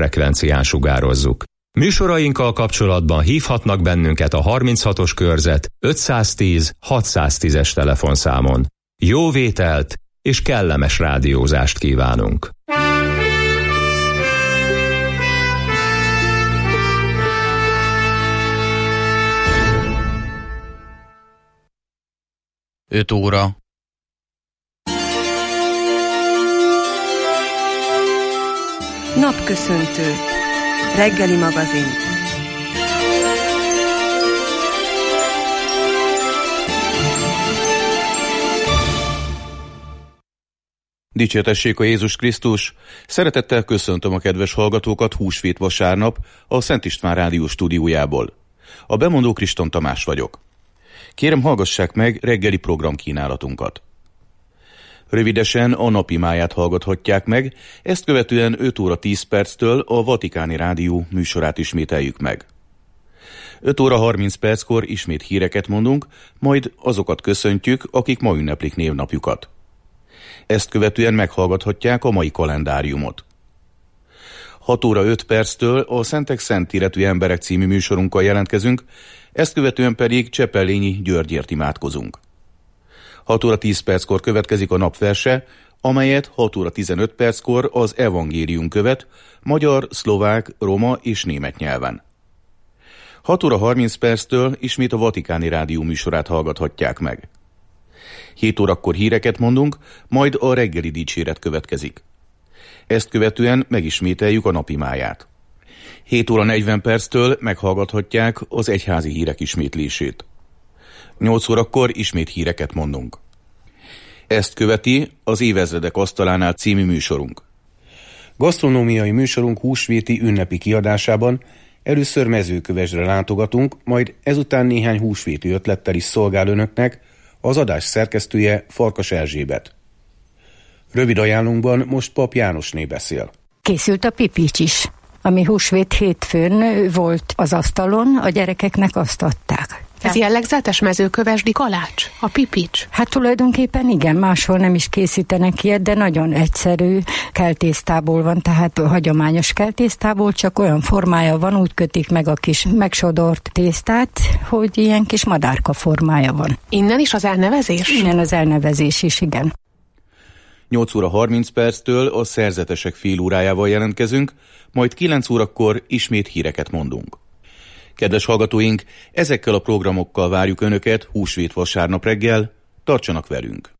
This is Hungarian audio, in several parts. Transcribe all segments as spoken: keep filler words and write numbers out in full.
frekvencián sugározzuk. Műsorainkkal kapcsolatban hívhatnak bennünket a harminchatos körzet ötszáztíz hatszáztízes telefonszámon. Jó vételt és kellemes rádiózást kívánunk! öt óra. Napköszöntő. Reggeli magazin. Dicsértessék a Jézus Krisztus! Szeretettel köszöntöm a kedves hallgatókat húsvét vasárnap a Szent István Rádió stúdiójából. A bemondó Kriston Tamás vagyok. Kérem, hallgassák meg reggeli programkínálatunkat. Rövidesen a napimáját hallgathatják meg, ezt követően öt óra tíz perctől a Vatikáni Rádió műsorát ismételjük meg. öt óra harminc perckor ismét híreket mondunk, majd azokat köszöntjük, akik ma ünneplik névnapjukat. Ezt követően meghallgathatják a mai kalendáriumot. hat óra öt perctől a Szentek Szentéletű Emberek című műsorunkkal jelentkezünk, ezt követően pedig Csepellényi Györgyért imádkozunk. hat óra tíz perckor következik a napverse, amelyet hat óra tizenöt perckor az evangélium követ, magyar, szlovák, roma és német nyelven. hat óra harminc perctől ismét a Vatikáni Rádió műsorát hallgathatják meg. hét órakor híreket mondunk, majd a reggeli dicséret következik. Ezt követően megismételjük a napimáját. hét óra negyven perctől meghallgathatják az egyházi hírek ismétlését. nyolc órakor ismét híreket mondunk. Ezt követi az Évezredek asztalánál című műsorunk. Gasztronómiai műsorunk húsvéti ünnepi kiadásában először Mezőkövesdre látogatunk, majd ezután néhány húsvéti ötlettel is szolgál önöknek az adás szerkesztője, Farkas Erzsébet. Rövid ajánlunkban most Pap Jánosné beszél. Készült a pipics is, ami húsvét hétfőn volt az asztalon, a gyerekeknek azt adták. Ez jellegzetes mezőkövesdi kalács, a pipics? Hát tulajdonképpen igen, máshol nem is készítenek ilyet, de nagyon egyszerű keltésztából van, tehát hagyományos keltésztából, csak olyan formája van, úgy kötik meg a kis megsodort tésztát, hogy ilyen kis madárka formája van. Innen is az elnevezés? Innen az elnevezés is, igen. nyolc óra harminc perctől a szerzetesek fél órájával jelentkezünk, majd kilenc órakor ismét híreket mondunk. Kedves hallgatóink, ezekkel a programokkal várjuk Önöket húsvét vasárnap reggel, tartsanak velünk!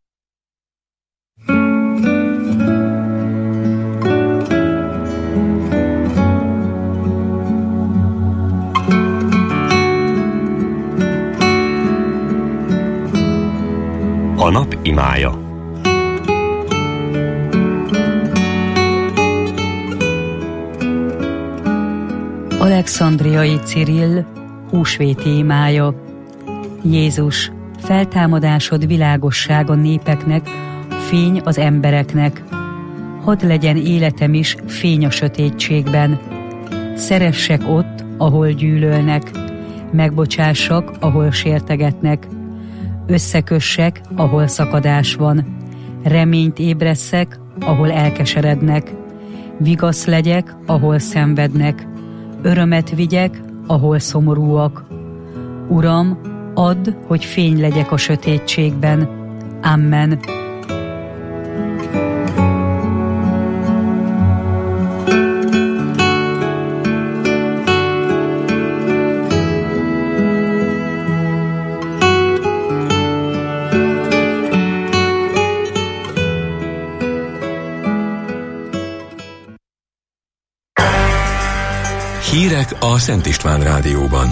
A nap imája. Alexandriai Cirill húsvéti imája. Jézus, feltámadásod világosság a népeknek, fény az embereknek. Hadd legyen életem is fény a sötétségben. Szeressek ott, ahol gyűlölnek, megbocsássak, ahol sértegetnek. Összekössek, ahol szakadás van. Reményt ébresszek, ahol elkeserednek. Vigasz legyek, ahol szenvednek. Örömet vigyek, ahol szomorúak. Uram, add, hogy fény legyek a sötétségben. Amen. Hírek a Szent István Rádióban.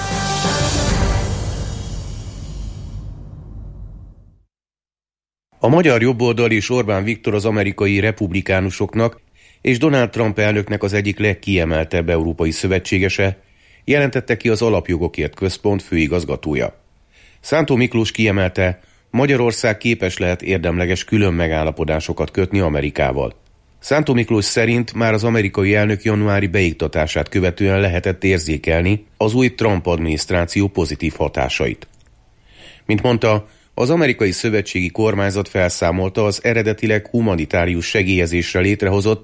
A magyar jobboldal és Orbán Viktor az amerikai republikánusoknak és Donald Trump elnöknek az egyik legkiemeltebb európai szövetségese, jelentette ki az Alapjogokért Központ főigazgatója. Szántó Miklós kiemelte, Magyarország képes lehet érdemleges külön megállapodásokat kötni Amerikával. Szántó Miklós szerint már az amerikai elnök januári beiktatását követően lehetett érzékelni az új Trump adminisztráció pozitív hatásait. Mint mondta, az amerikai szövetségi kormányzat felszámolta az eredetileg humanitárius segélyezésre létrehozott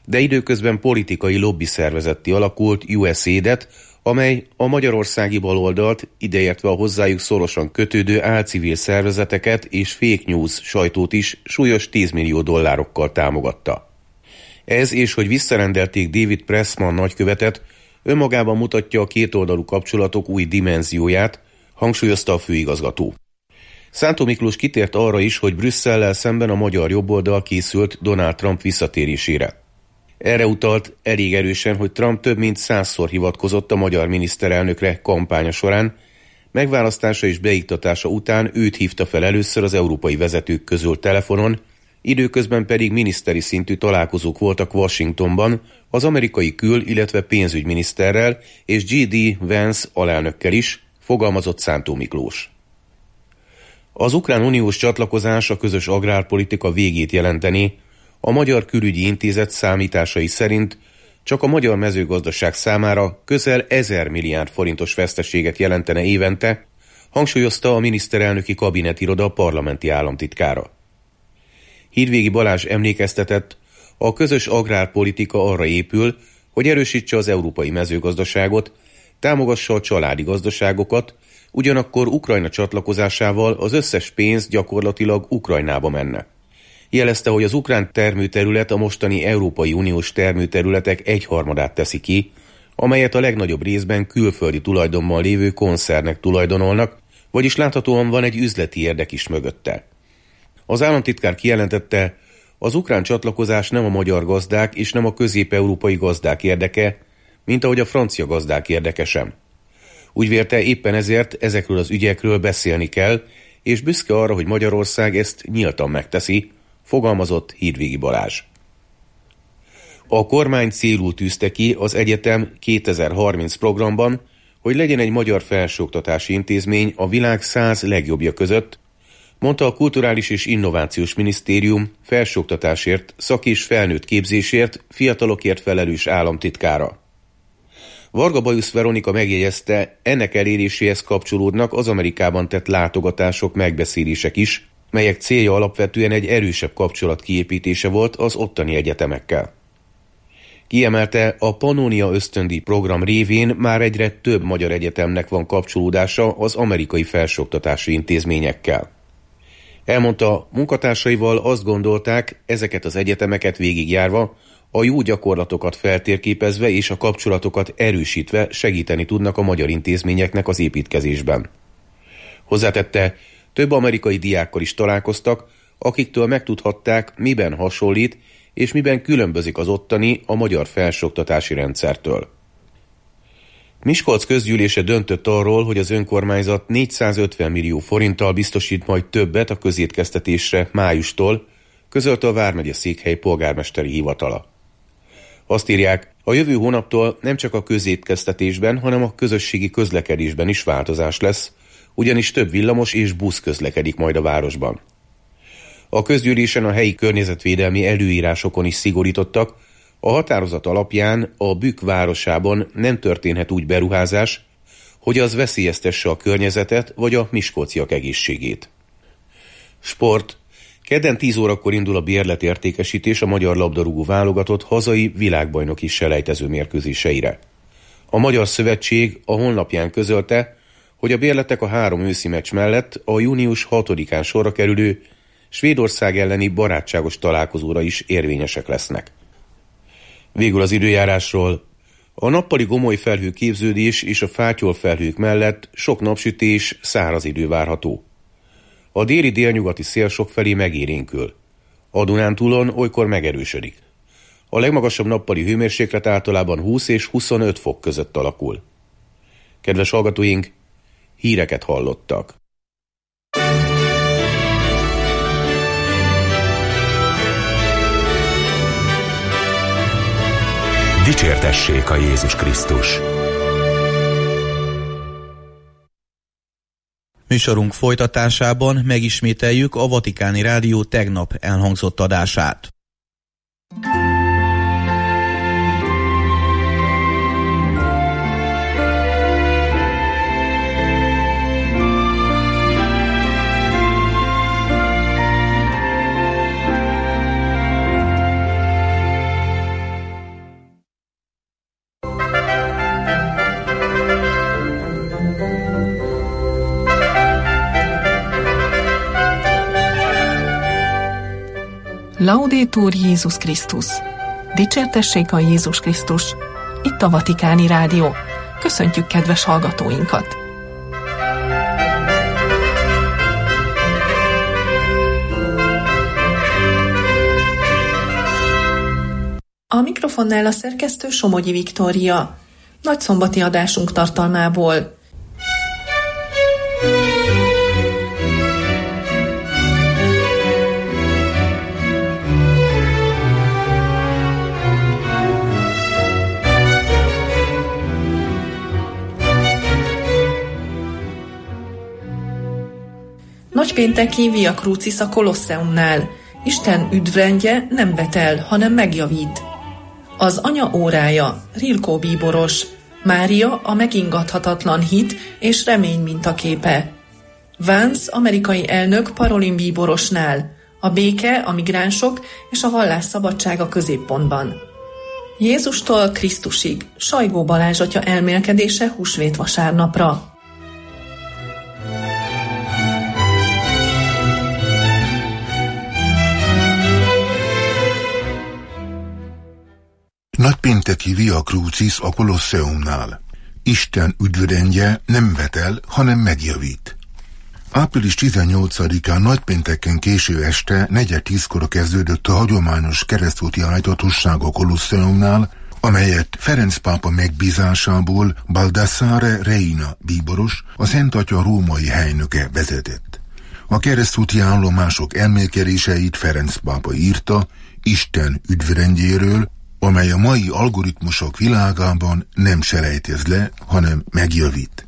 de időközben politikai lobby szervezetté alakult u es aid-et, amely a magyarországi baloldalt, ideértve a hozzájuk szorosan kötődő álcivil szervezeteket és fake news sajtót is súlyos tíz millió dollárokkal támogatta. Ez és hogy visszarendelték David Pressman nagykövetet, önmagában mutatja a kétoldalú kapcsolatok új dimenzióját, hangsúlyozta a főigazgató. Szántó Miklós kitért arra is, hogy Brüsszellel szemben a magyar jobboldal készült Donald Trump visszatérésére. Erre utalt elég erősen, hogy Trump több mint százszor hivatkozott a magyar miniszterelnökre kampánya során, megválasztása és beiktatása után őt hívta fel először az európai vezetők közül telefonon, időközben pedig miniszteri szintű találkozók voltak Washingtonban az amerikai kül-, illetve pénzügyminiszterrel és gé dé Vance alelnökkel is, fogalmazott Szántó Miklós. Az ukrán uniós csatlakozás a közös agrárpolitika végét jelenteni. A Magyar Külügyi Intézet számításai szerint csak a magyar mezőgazdaság számára közel ezer milliárd forintos veszteséget jelentene évente, hangsúlyozta a miniszterelnöki kabinetiroda parlamenti államtitkára. Hídvégi Balázs emlékeztetett, a közös agrárpolitika arra épül, hogy erősítse az európai mezőgazdaságot, támogassa a családi gazdaságokat, ugyanakkor Ukrajna csatlakozásával az összes pénz gyakorlatilag Ukrajnába menne. Jelezte, hogy az ukrán termőterület a mostani Európai Uniós termőterületek egyharmadát teszi ki, amelyet a legnagyobb részben külföldi tulajdonban lévő koncernek tulajdonolnak, vagyis láthatóan van egy üzleti érdek is mögötte. Az államtitkár kijelentette, az ukrán csatlakozás nem a magyar gazdák és nem a közép-európai gazdák érdeke, mint ahogy a francia gazdák érdeke sem. Úgy vélte, éppen ezért ezekről az ügyekről beszélni kell, és büszke arra, hogy Magyarország ezt nyíltan megteszi, fogalmazott Hídvégi Balázs. A kormány célul tűzte ki az egyetem kétezer-harminc programban, hogy legyen egy magyar felsőoktatási intézmény a világ száz legjobbja között, mondta a Kulturális és Innovációs Minisztérium felsőoktatásért, szak- és felnőtt képzésért, fiatalokért felelős államtitkára. Varga Bajusz Veronika megjegyezte, ennek eléréséhez kapcsolódnak az Amerikában tett látogatások, megbeszélések is, melyek célja alapvetően egy erősebb kapcsolat kiépítése volt az ottani egyetemekkel. Kiemelte, a Pannónia ösztöndíj program révén már egyre több magyar egyetemnek van kapcsolódása az amerikai felsőoktatási intézményekkel. Elmondta, munkatársaival azt gondolták, ezeket az egyetemeket végigjárva, a jó gyakorlatokat feltérképezve és a kapcsolatokat erősítve segíteni tudnak a magyar intézményeknek az építkezésben. Hozzátette, több amerikai diákkal is találkoztak, akiktől megtudhatták, miben hasonlít és miben különbözik az ottani a magyar felsőoktatási rendszertől. Miskolc közgyűlése döntött arról, hogy az önkormányzat négyszázötven millió forinttal biztosít majd többet a közétkeztetésre májustól, közölte a vármegye székhely polgármesteri hivatala. Azt írják, a jövő hónaptól nem csak a közétkeztetésben, hanem a közösségi közlekedésben is változás lesz, ugyanis több villamos és busz közlekedik majd a városban. A közgyűlésen a helyi környezetvédelmi előírásokon is szigorítottak, a határozat alapján a Bükk városában nem történhet úgy beruházás, hogy az veszélyeztesse a környezetet vagy a miskolciak egészségét. Sport. Kedden tíz órakor indul a bérletértékesítés a magyar labdarúgó válogatott hazai világbajnoki selejtező mérkőzéseire. A Magyar Szövetség a honlapján közölte, hogy a bérletek a három őszi meccs mellett a június hatodikán sorra kerülő Svédország elleni barátságos találkozóra is érvényesek lesznek. Végül az időjárásról. A nappali gomoly felhőképződés és a fátyolfelhők mellett sok napsütés, száraz idő várható. A déli délnyugati szél sokfelé megérénkül. A Dunántúlon olykor megerősödik. A legmagasabb nappali hőmérséklet általában húsz és huszonöt fok között alakul. Kedves hallgatóink, híreket hallottak. Dicsértessék a Jézus Krisztus! Műsorunk folytatásában megismételjük a Vatikáni Rádió tegnap elhangzott adását. Laudetur Jézus Krisztus. Dicsértessék a Jézus Krisztus. Itt a Vatikáni Rádió. Köszöntjük kedves hallgatóinkat! A mikrofonnál a szerkesztő Somogyi Viktória. Nagyszombati adásunk tartalmából. Nagypénteki Via Crucis a Kolosseumnál. Isten üdvrendje nem betel, hanem megjavít. Az anya órája, Rilkó bíboros, Mária a megingathatatlan hit és remény mintaképe. Vance amerikai elnök Parolin bíborosnál, a béke, a migránsok és a vallás szabadsága középpontban. Jézustól Krisztusig, Sajgó Balázs atya elmélkedése húsvét vasárnapra. Nagypénteki Via Crucis a Kolosseumnál. Isten üdvrendje nem vetel, hanem megjavít. április tizennyolcadikán nagypénteken késő este negyed tízkor kezdődött a hagyományos keresztúti ájtatosság a Kolosseumnál, amelyet Ferenc pápa megbízásából Baldassare Reina bíboros, a Szent Atya római helynöke vezetett. A keresztúti állomások elmélkedéseit Ferenc pápa írta Isten üdvrendjéről, amely a mai algoritmusok világában nem selejtez le, hanem megjavít.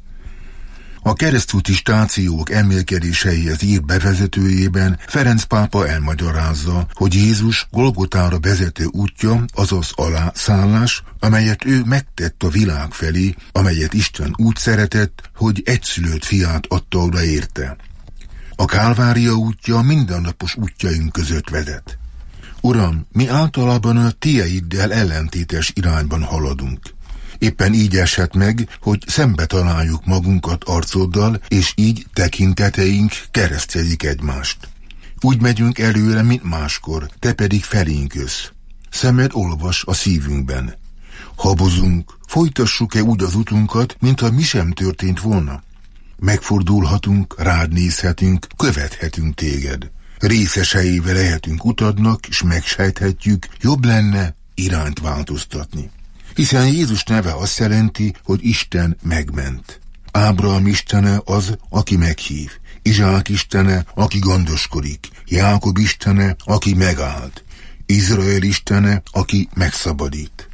A keresztúti stációk elmélkedéseihez írt bevezetőjében Ferenc pápa elmagyarázza, hogy Jézus Golgotára vezető útja, azaz alászállás, amelyet ő megtett a világ felé, amelyet Isten úgy szeretett, hogy egyszülött fiát adta oda érte. A Kálvária útja mindennapos útjaink között vezet. Uram, mi általában a tieiddel ellentétes irányban haladunk. Éppen így esett meg, hogy szembe találjuk magunkat arcoddal, és így tekinteteink keresztelik egymást. Úgy megyünk előre, mint máskor, te pedig felénk jössz. Szemed olvas a szívünkben. Habozunk, folytassuk-e úgy az utunkat, mintha mi sem történt volna? Megfordulhatunk, rád nézhetünk, követhetünk téged. Részeseivel lehetünk utadnak, és megsejthetjük, jobb lenne irányt változtatni. Hiszen Jézus neve azt jelenti, hogy Isten megment. Ábrahám istene az, aki meghív, Izsák istene, aki gondoskodik, Jákob istene, aki megállt, Izrael istene, aki megszabadít.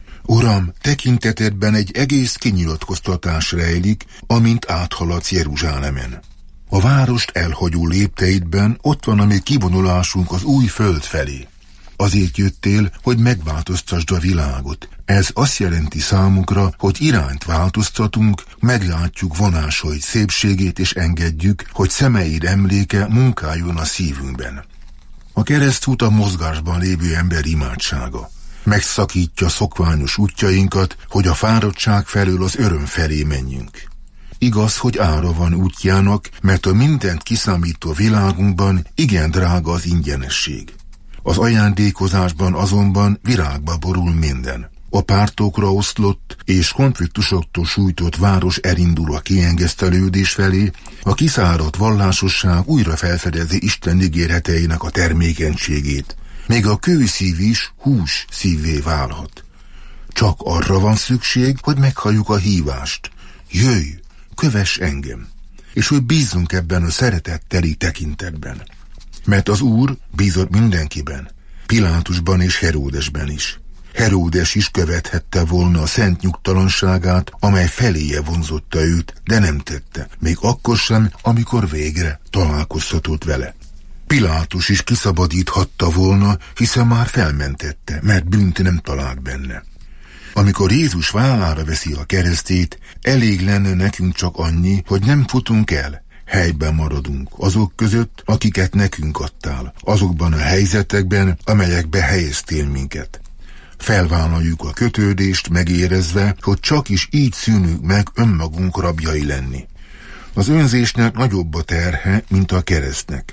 Uram, tekintetedben egy egész kinyilatkoztatás rejlik, amint áthaladsz Jeruzsálemen. A várost elhagyó lépteidben ott van a mi kivonulásunk az új föld felé. Azért jöttél, hogy megváltoztasd a világot. Ez azt jelenti számunkra, hogy irányt változtatunk, meglátjuk vonásaid szépségét és engedjük, hogy szemeid emléke munkáljon a szívünkben. A keresztút a mozgásban lévő ember imádsága. Megszakítja szokványos útjainkat, hogy a fáradtság felől az öröm felé menjünk. Igaz, hogy ára van útjának, mert a mindent kiszámító világunkban igen drága az ingyenesség. Az ajándékozásban azonban virágba borul minden. A pártokra oszlott és konfliktusoktól sújtott város elindul a kiengesztelődés felé, a kiszáradt vallásosság újra felfedezi Isten ígéreteinek a termékenységét. Még a kőszív is hús szívvé válhat. Csak arra van szükség, hogy meghalljuk a hívást. Jöjj, kövess engem, és hogy bízzunk ebben a szeretetteli tekintetben. Mert az Úr bízott mindenkiben, Pilátusban és Heródesben is. Heródes is követhette volna a szent nyugtalanságát, amely feléje vonzotta őt, de nem tette, még akkor sem, amikor végre találkozhatott vele. Pilátus is kiszabadíthatta volna, hiszen már felmentette, mert bűnt nem talált benne. Amikor Jézus vállára veszi a keresztét, elég lenne nekünk csak annyi, hogy nem futunk el, helyben maradunk azok között, akiket nekünk adtál, azokban a helyzetekben, amelyekbe helyeztél minket. Felvállaljuk a kötődést, megérezve, hogy csak is így szűnünk meg önmagunk rabjai lenni. Az önzésnek nagyobb a terhe, mint a keresztnek.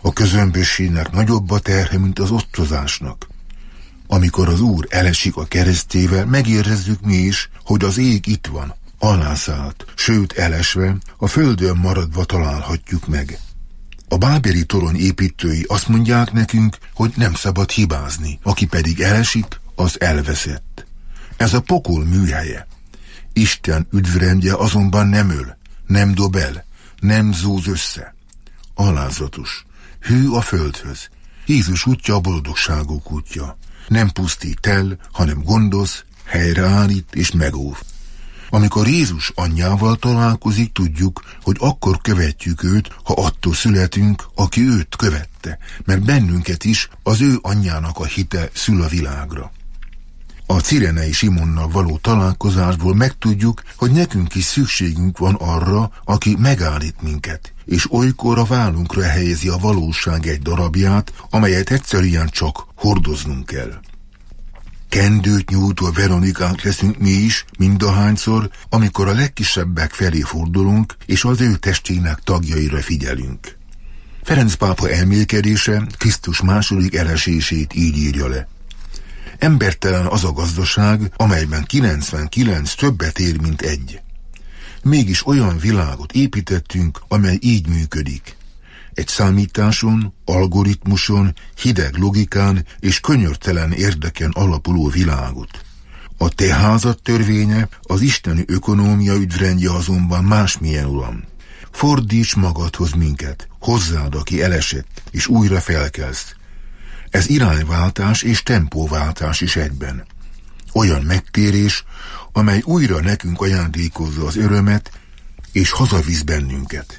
A közömbösségnek nagyobb a terhe, mint az osztozásnak. Amikor az Úr elesik a keresztével, megérezzük mi is, hogy az ég itt van, alászállt, sőt elesve, a földön maradva találhatjuk meg. A bábeli torony építői azt mondják nekünk, hogy nem szabad hibázni, aki pedig elesik, az elveszett. Ez a pokol műhelye. Isten üdvrendje azonban nem öl, nem dob el, nem zúz össze. Alázatos, hű a földhöz. Jézus útja a boldogságok útja. Nem pusztít el, hanem gondoz, helyreállít és megóv. Amikor Jézus anyjával találkozik, tudjuk, hogy akkor követjük őt, ha attól születünk, aki őt követte, mert bennünket is az ő anyjának a hite szül a világra. A cirenei Simonnal való találkozásból megtudjuk, hogy nekünk is szükségünk van arra, aki megállít minket, és olykor a vállunkra helyezi a valóság egy darabját, amelyet egyszerűen csak hordoznunk kell. Kendőt nyújtó Veronikák leszünk mi is, mindahányszor, amikor a legkisebbek felé fordulunk, és az ő testének tagjaira figyelünk. Ferenc pápa elmélkedése Krisztus második elesését így írja le. Embertelen az a gazdaság, amelyben kilencvenkilenc többet ér, mint egy. Mégis olyan világot építettünk, amely így működik. Egy számításon, algoritmuson, hideg logikán és könyörtelen érdeken alapuló világot. A te házad törvénye, az isteni ökonómia üdvrendje azonban másmilyen, Uram. Fordíts magadhoz minket, hozzád, aki elesett, és újra felkelsz. Ez irányváltás és tempóváltás is egyben. Olyan megtérés, amely újra nekünk ajándékozza az örömet, és hazavisz bennünket.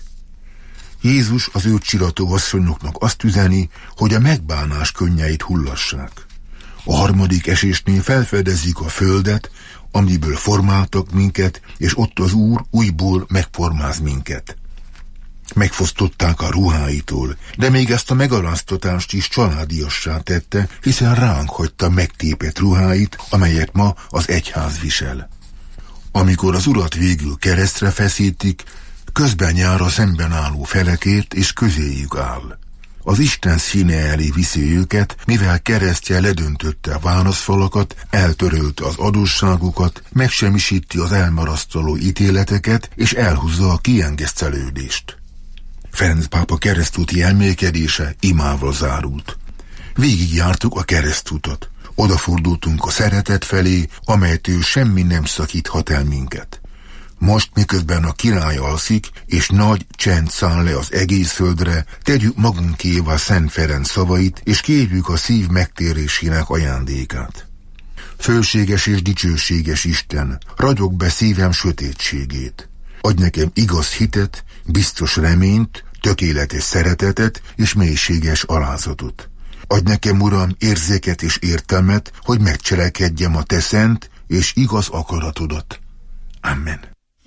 Jézus az őt csirató asszonyoknak azt üzeni, hogy a megbánás könnyeit hullassák. A harmadik esésnél felfedezik a földet, amiből formáltak minket, és ott az Úr újból megformáz minket. Megfosztották a ruháitól, de még ezt a megaláztatást is családiassá tette, hiszen ránk hagyta megtépett ruháit, amelyet ma az egyház visel. Amikor az Urat végül keresztre feszítik, közben jár a szemben álló felekért, és közéjük áll. Az Isten színe elé viszi őket, mivel keresztje ledöntötte a válaszfalakat, eltörölte az adósságokat, megsemmisíti az elmarasztaló ítéleteket, és elhúzza a kiengesztelődést. Ferenc pápa keresztúti elmélkedése imával zárult. Végigjártuk a keresztutat. Odafordultunk a szeretet felé, amelytől semmi nem szakíthat el minket. Most, miközben a király alszik, és nagy csend száll le az egész földre, tegyük magunkévá Szent Ferenc szavait, és kérjük a szív megtérésének ajándékát. Fölséges és dicsőséges Isten, ragyog be szívem sötétségét. Adj nekem igaz hitet, biztos reményt, tökéletes szeretetet és mélységes alázatot. Adj nekem, Uram, érzéket és értelmet, hogy megcselekedjem a te szent és igaz akaratodat. Amen.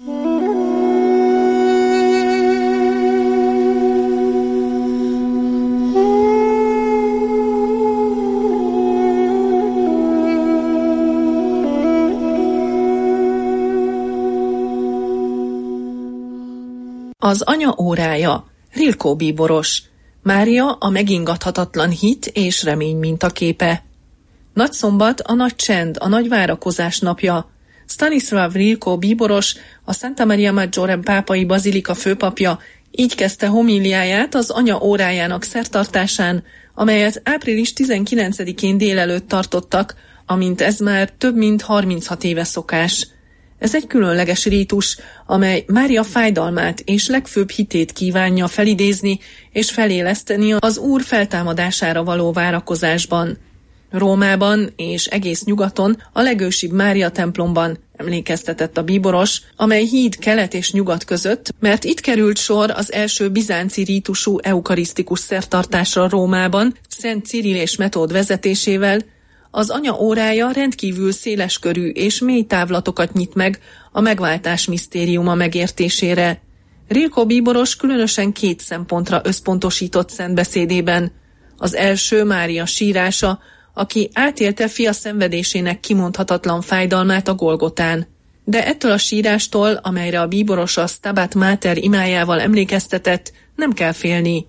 Az anya órája, Rilkó bíboros, Mária a megingathatatlan hit és remény mintaképe. Nagyszombat a nagy csend, a nagy várakozás napja. Stanislav Rilkó bíboros, a Santa Maria Maggiore pápai bazilika főpapja így kezdte homíliáját az anya órájának szertartásán, amelyet április tizenkilencedikén délelőtt tartottak, amint ez már több mint harminchat éve szokás. Ez egy különleges rítus, amely Mária fájdalmát és legfőbb hitét kívánja felidézni és feléleszteni az Úr feltámadására való várakozásban. Rómában és egész nyugaton a legősibb Mária templomban emlékeztetett a bíboros, amely híd kelet és nyugat között, mert itt került sor az első bizánci rítusú eukarisztikus szertartásra Rómában, Szent Cirill és Metód vezetésével. Az anya órája rendkívül széleskörű és mély távlatokat nyit meg a megváltás misztériuma megértésére. Rilkó bíboros különösen két szempontra összpontosított szentbeszédében. Az első Mária sírása, aki átélte fia szenvedésének kimondhatatlan fájdalmát a Golgotán. De ettől a sírástól, amelyre a bíboros a Stabat Mater imájával emlékeztetett, nem kell félni.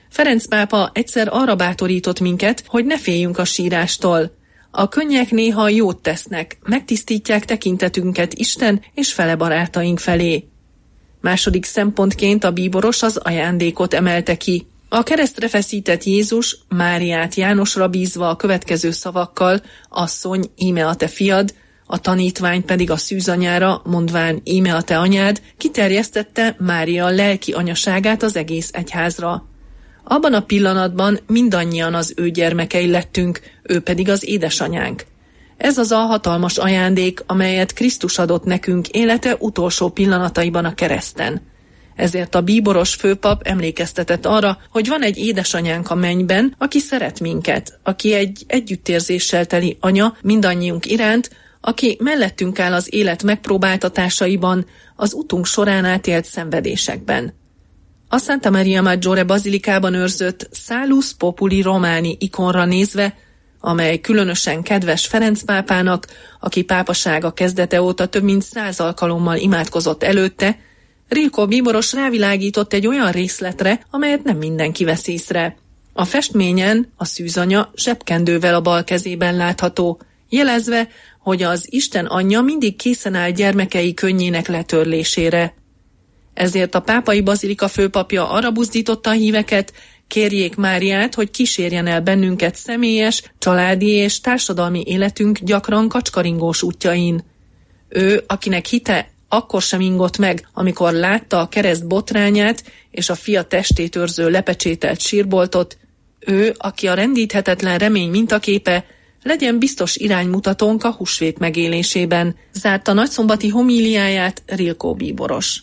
Ferenc pápa egyszer arra bátorított minket, hogy ne féljünk a sírástól. A könnyek néha jót tesznek, megtisztítják tekintetünket Isten és fele barátaink felé. Második szempontként a bíboros az ajándékot emelte ki. A keresztre feszített Jézus Máriát Jánosra bízva a következő szavakkal: asszony, íme a te fiad, a tanítvány pedig a szűzanyára, mondván íme a te anyád, kiterjesztette Mária lelki anyaságát az egész egyházra. Abban a pillanatban mindannyian az ő gyermekei lettünk, ő pedig az édesanyánk. Ez az a hatalmas ajándék, amelyet Krisztus adott nekünk élete utolsó pillanataiban a kereszten. Ezért a bíboros főpap emlékeztetett arra, hogy van egy édesanyánk a mennyben, aki szeret minket, aki egy együttérzéssel teli anya mindannyiunk iránt, aki mellettünk áll az élet megpróbáltatásaiban, az utunk során átélt szenvedésekben. A Santa Maria Maggiore bazilikában őrzött Salus Populi Romani ikonra nézve, amely különösen kedves Ferenc pápának, aki pápasága kezdete óta több mint száz alkalommal imádkozott előtte, Rilko bíboros rávilágított egy olyan részletre, amelyet nem mindenki vesz észre. A festményen a szűzanya zsebkendővel a bal kezében látható, jelezve, hogy az Isten anyja mindig készen áll gyermekei könnyének letörlésére. Ezért a pápai bazilika főpapja arra buzdította a híveket, kérjék Máriát, hogy kísérjen el bennünket személyes, családi és társadalmi életünk gyakran kacskaringós útjain. Ő, akinek hite akkor sem ingott meg, amikor látta a kereszt botrányát és a fia testét őrző lepecsételt sírboltot, ő, aki a rendíthetetlen remény mintaképe, legyen biztos iránymutatónk a húsvét megélésében, zárta nagyszombati homíliáját Rilko bíboros.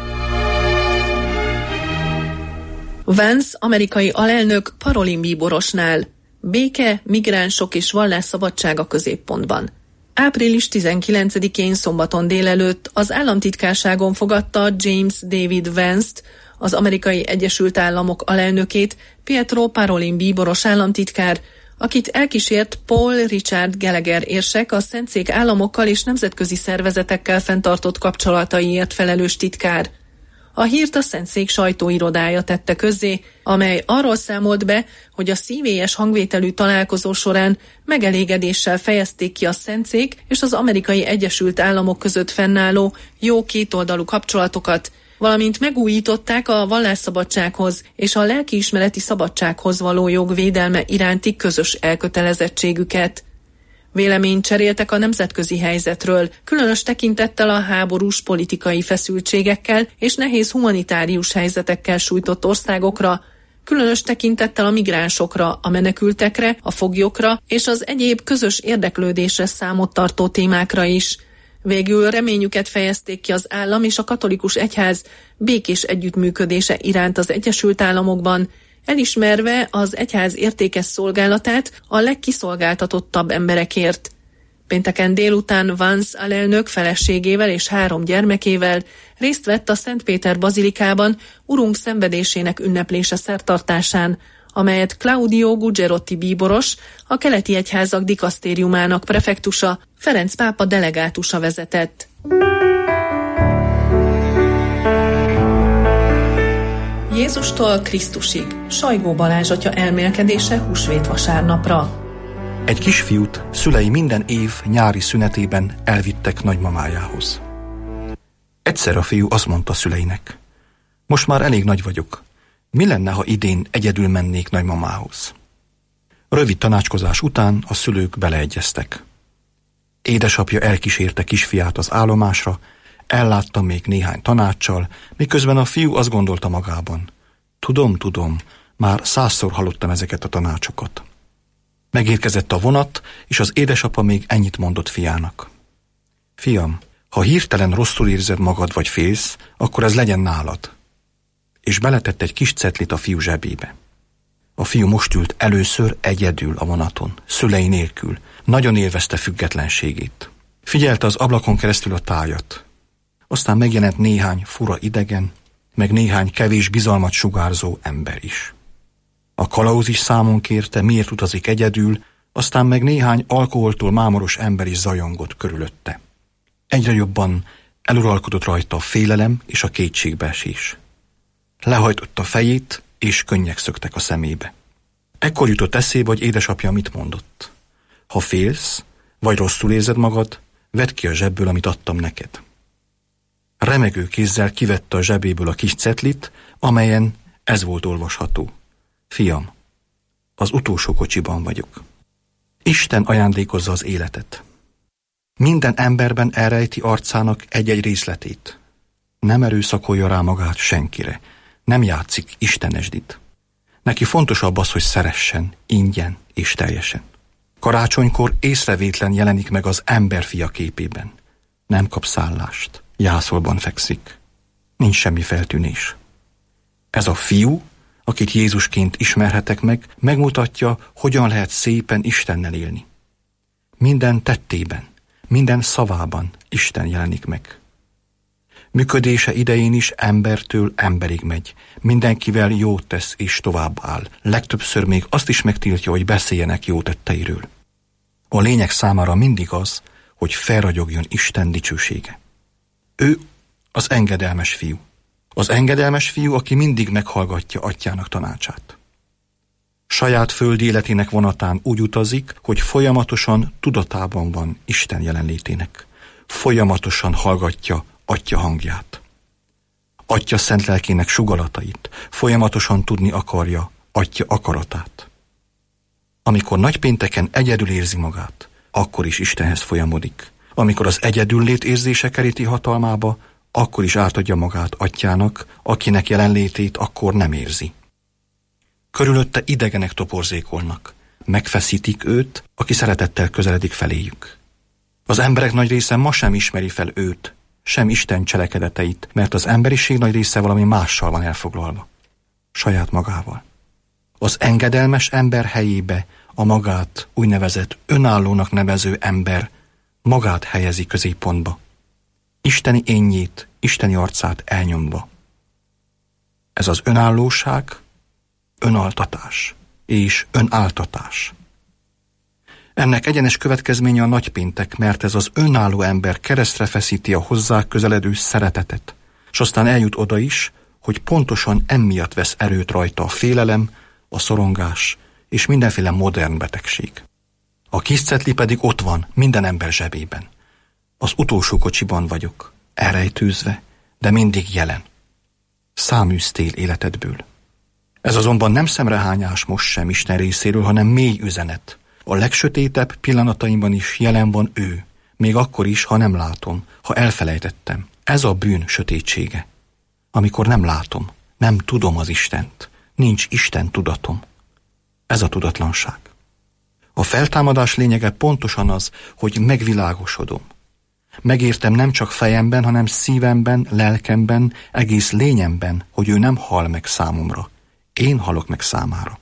Vance amerikai alelnök Parolin bíborosnál. Béke, migránsok és vallásszabadság a középpontban. április tizenkilencedikén szombaton délelőtt az államtitkárságon fogadta James David Vance-t, az Amerikai Egyesült Államok alelnökét, Pietro Parolin bíboros államtitkár, akit elkísért Paul Richard Gallagher érsek, a Szentszék államokkal és nemzetközi szervezetekkel fenntartott kapcsolataiért felelős titkár. A hírt a Szentszék sajtóirodája tette közzé, amely arról számolt be, hogy a szívélyes hangvételű találkozó során megelégedéssel fejezték ki a Szentszék és az Amerikai Egyesült Államok között fennálló jó kétoldalú kapcsolatokat, valamint megújították a vallásszabadsághoz és a lelkiismereti szabadsághoz való jog védelme iránti közös elkötelezettségüket. Véleményt cseréltek a nemzetközi helyzetről, különös tekintettel a háborús politikai feszültségekkel és nehéz humanitárius helyzetekkel sújtott országokra, különös tekintettel a migránsokra, a menekültekre, a foglyokra és az egyéb közös érdeklődésre számot tartó témákra is. Végül reményüket fejezték ki az állam és a katolikus egyház békés együttműködése iránt az Egyesült Államokban, elismerve az egyház értékes szolgálatát a legkiszolgáltatottabb emberekért. Pénteken délután Vance alelnök feleségével és három gyermekével részt vett a Szent Péter bazilikában Urunk szenvedésének ünneplése szertartásán, amelyet Claudio Gugerotti bíboros, a keleti egyházak dikasztériumának prefektusa, Ferenc pápa delegátusa vezetett. Jézustól Krisztusig. Sajgó Balázs atya elmélkedése húsvét vasárnapra. Egy kisfiút szülei minden év nyári szünetében elvittek nagymamájához. Egyszer a fiú azt mondta szüleinek: most már elég nagy vagyok. Mi lenne, ha idén egyedül mennék nagymamához? Rövid tanácskozás után a szülők beleegyeztek. Édesapja elkísérte kisfiát az állomásra, ellátta még néhány tanáccsal, miközben a fiú azt gondolta magában: tudom, tudom, már százszor hallottam ezeket a tanácsokat. Megérkezett a vonat, és az édesapa még ennyit mondott fiának: fiam, ha hirtelen rosszul érzed magad vagy félsz, akkor ez legyen nálad. És beletett egy kis cetlit a fiú zsebébe. A fiú most ült először egyedül a vonaton, szülei nélkül, nagyon élvezte függetlenségét. Figyelte az ablakon keresztül a tájat. Aztán megjelent néhány fura idegen, meg néhány kevés bizalmat sugárzó ember is. A kalauz is számon kérte, miért utazik egyedül, aztán meg néhány alkoholtól mámoros ember is zajongott körülötte. Egyre jobban eluralkodott rajta a félelem és a kétségbeesés. Lehajtotta fejét, és könnyek szöktek a szemébe. Ekkor jutott eszébe, hogy édesapja mit mondott. Ha félsz, vagy rosszul érzed magad, vedd ki a zsebből, amit adtam neked. Remegő kézzel kivette a zsebéből a kis cetlit, amelyen ez volt olvasható. Fiam, az utolsó kocsiban vagyok. Isten ajándékozza az életet. Minden emberben elrejti arcának egy-egy részletét. Nem erőszakolja rá magát senkire. Nem játszik istenesdit. Neki fontosabb az, hogy szeressen, ingyen és teljesen. Karácsonykor észrevétlen jelenik meg az emberfia képében. Nem kap szállást, jászolban fekszik. Nincs semmi feltűnés. Ez a fiú, akit Jézusként ismerhetek meg, megmutatja, hogyan lehet szépen Istennel élni. Minden tettében, minden szavában Isten jelenik meg. Működése idején is embertől emberig megy. Mindenkivel jót tesz és tovább áll. Legtöbbször még azt is megtiltja, hogy beszéljenek jó tetteiről. A lényeg számára mindig az, hogy felragyogjon Isten dicsősége. Ő az engedelmes fiú. Az engedelmes fiú, aki mindig meghallgatja atyának tanácsát. Saját földi életének vonatán úgy utazik, hogy folyamatosan tudatában van Isten jelenlétének. Folyamatosan hallgatja atya hangját. Atya szent lelkének sugalatait. Folyamatosan tudni akarja atya akaratát. Amikor nagypénteken egyedül érzi magát, akkor is Istenhez folyamodik. Amikor az egyedüllét érzése keríti hatalmába, akkor is átadja magát atyának, akinek jelenlétét akkor nem érzi. Körülötte idegenek toporzékolnak, megfeszítik őt, aki szeretettel közeledik feléjük. Az emberek nagy része ma sem ismeri fel őt, sem Isten cselekedeteit, mert az emberiség nagy része valami mással van elfoglalva. Saját magával. Az engedelmes ember helyébe a magát úgynevezett önállónak nevező ember magát helyezi középpontba. Isteni énjét, isteni arcát elnyomva. Ez az önállóság, önaltatás és önáltatás. Ennek egyenes következménye a nagypéntek, mert ez az önálló ember keresztre feszíti a hozzá közeledő szeretetet, és aztán eljut oda is, hogy pontosan emiatt vesz erőt rajta a félelem, a szorongás és mindenféle modern betegség. A kis cetli pedig ott van, minden ember zsebében. Az utolsó kocsiban vagyok, elrejtőzve, de mindig jelen. Száműztél életedből. Ez azonban nem szemrehányás most sem Isten részéről, hanem mély üzenet. A legsötétebb pillanataimban is jelen van ő, még akkor is, ha nem látom, ha elfelejtettem. Ez a bűn sötétsége. Amikor nem látom, nem tudom az Istent, nincs Isten tudatom. Ez a tudatlanság. A feltámadás lényege pontosan az, hogy megvilágosodom. Megértem nem csak fejemben, hanem szívemben, lelkemben, egész lényemben, hogy ő nem hal meg számomra. Én halok meg számára.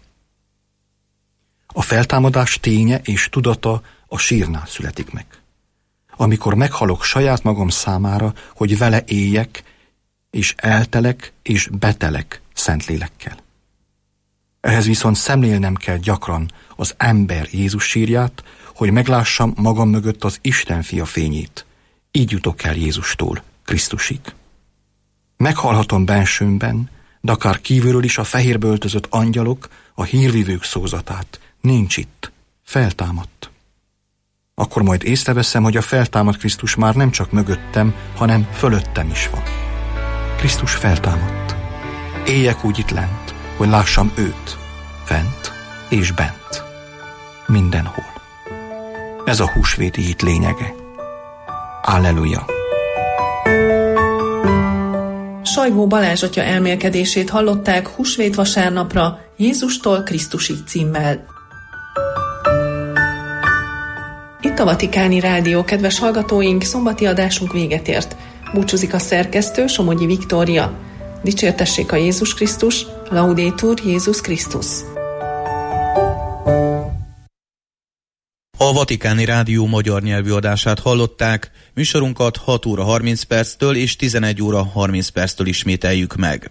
A feltámadás ténye és tudata a sírnál születik meg. Amikor meghalok saját magam számára, hogy vele éljek, és eltelek, és betelek Szentlélekkel. Ehhez viszont szemlélnem kell gyakran az ember Jézus sírját, hogy meglássam magam mögött az Isten fia fényét. Így jutok el Jézustól, Krisztusig. Meghalhatom bensőmben, de akár kívülről is a fehérbbe öltözött angyalok, a hírvívők szózatát. Nincs itt, feltámadt. Akkor majd észreveszem, hogy a feltámadt Krisztus már nem csak mögöttem, hanem fölöttem is van. Krisztus feltámadt. Éljek úgy itt lent, hogy lássam őt, fent és bent. Mindenhol. Ez a húsvéti hit lényege. Alleluja! Sajgó Balázs atya elmélkedését hallották húsvét vasárnapra Jézustól Krisztusig címmel. Itt a Vatikáni Rádió, kedves hallgatóink, szombati adásunk véget ért. Búcsúzik a szerkesztő, Somogyi Viktória. Dicsértessék a Jézus Krisztus, Laudetur Jézus Krisztus. A Vatikáni Rádió magyar nyelvű adását hallották, műsorunkat hat óra harminc perctől és tizenegy óra harminc perctől ismételjük meg.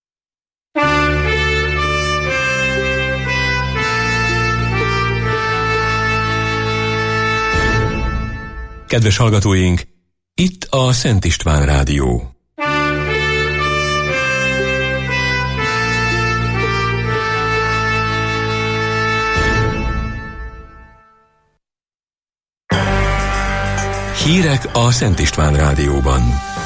Kedves hallgatóink, itt a Szent István Rádió. Hírek a Szent István Rádióban.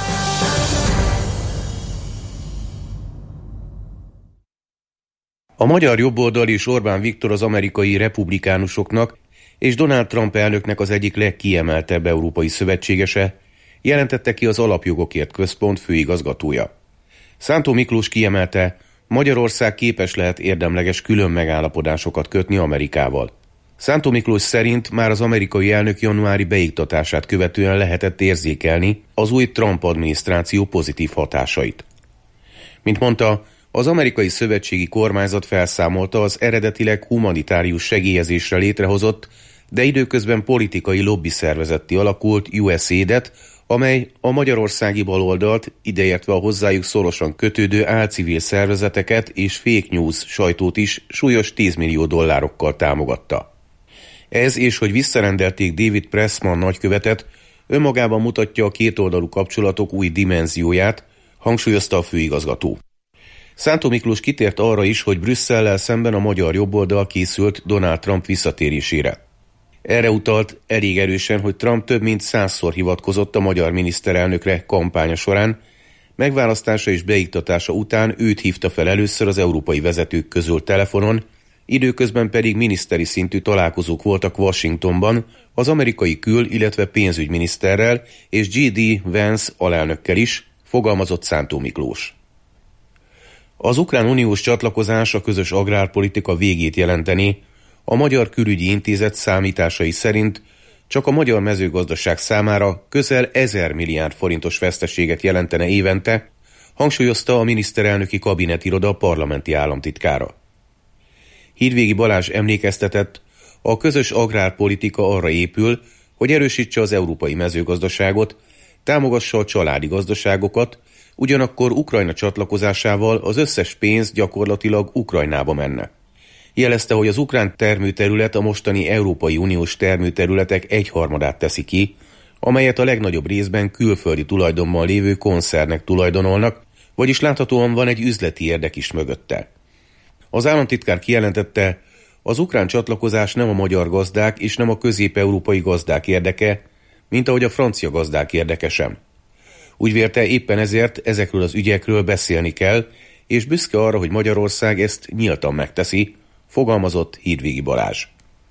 A magyar jobboldal és Orbán Viktor az amerikai republikánusoknak és Donald Trump elnöknek az egyik legkiemeltebb európai szövetségese, jelentette ki az Alapjogokért Központ főigazgatója. Szántó Miklós kiemelte, Magyarország képes lehet érdemleges külön megállapodásokat kötni Amerikával. Szántó Miklós szerint már az amerikai elnök januári beiktatását követően lehetett érzékelni az új Trump adminisztráció pozitív hatásait. Mint mondta, az amerikai szövetségi kormányzat felszámolta az eredetileg humanitárius segélyezésre létrehozott, de időközben politikai lobbyszervezetté alakult U S A I D-et, amely a magyarországi baloldalt, ideértve a hozzájuk szorosan kötődő álcivil szervezeteket és fake news sajtót is súlyos tíz millió dollárokkal támogatta. Ez és hogy visszarendelték David Pressman nagykövetet, önmagában mutatja a kétoldalú kapcsolatok új dimenzióját, hangsúlyozta a főigazgató. Szántó Miklós kitért arra is, hogy Brüsszellel szemben a magyar jobboldal készült Donald Trump visszatérésére. Erre utalt elég erősen, hogy Trump több mint százszor hivatkozott a magyar miniszterelnökre kampánya során, megválasztása és beiktatása után őt hívta fel először az európai vezetők közül telefonon, időközben pedig miniszteri szintű találkozók voltak Washingtonban az amerikai kül-, illetve pénzügyminiszterrel és J D Vance alelnökkel is, fogalmazott Szántó Miklós. Az ukrán uniós csatlakozás a közös agrárpolitika végét jelenteni, a Magyar Külügyi Intézet számításai szerint csak a magyar mezőgazdaság számára közel ezer milliárd forintos veszteséget jelentene évente, hangsúlyozta a miniszterelnöki kabinetiroda parlamenti államtitkára. Hídvégi Balázs emlékeztetett, a közös agrárpolitika arra épül, hogy erősítse az európai mezőgazdaságot, támogassa a családi gazdaságokat, ugyanakkor Ukrajna csatlakozásával az összes pénz gyakorlatilag Ukrajnába menne. Jelezte, hogy az ukrán termőterület a mostani Európai Uniós termőterületek egyharmadát teszi ki, amelyet a legnagyobb részben külföldi tulajdonban lévő koncernek tulajdonolnak, vagyis láthatóan van egy üzleti érdek is mögötte. Az államtitkár kijelentette, az ukrán csatlakozás nem a magyar gazdák és nem a közép-európai gazdák érdeke, mint ahogy a francia gazdák érdeke sem. Úgy vélte, éppen ezért ezekről az ügyekről beszélni kell, és büszke arra, hogy Magyarország ezt nyíltan megteszi, fogalmazott Hídvégi Balázs.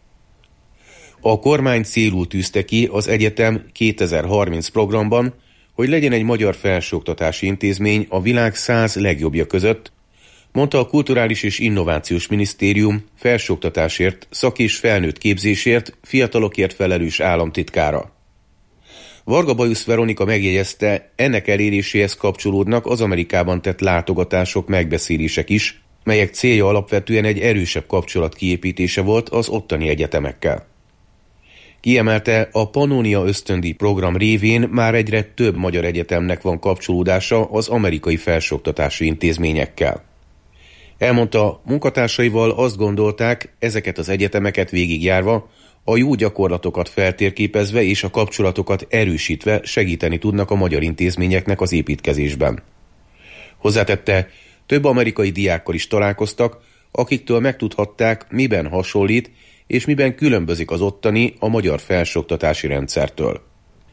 A kormány célul tűzte ki az egyetem kétezer-harminc programban, hogy legyen egy magyar felsőoktatási intézmény a világ száz legjobbja között, mondta a Kulturális és Innovációs Minisztérium felsőoktatásért, szak- és felnőtt képzésért, fiatalokért felelős államtitkára. Varga Bajusz Veronika megjegyezte, ennek eléréséhez kapcsolódnak az Amerikában tett látogatások, megbeszélések is, melyek célja alapvetően egy erősebb kapcsolat kiépítése volt az ottani egyetemekkel. Kiemelte, a Pannonia ösztöndíj program révén már egyre több magyar egyetemnek van kapcsolódása az amerikai felsőoktatási intézményekkel. Elmondta, munkatársaival azt gondolták, ezeket az egyetemeket végigjárva, a jó gyakorlatokat feltérképezve és a kapcsolatokat erősítve segíteni tudnak a magyar intézményeknek az építkezésben. Hozzátette, több amerikai diákkal is találkoztak, akiktől megtudhatták, miben hasonlít és miben különbözik az ottani a magyar felsőoktatási rendszertől.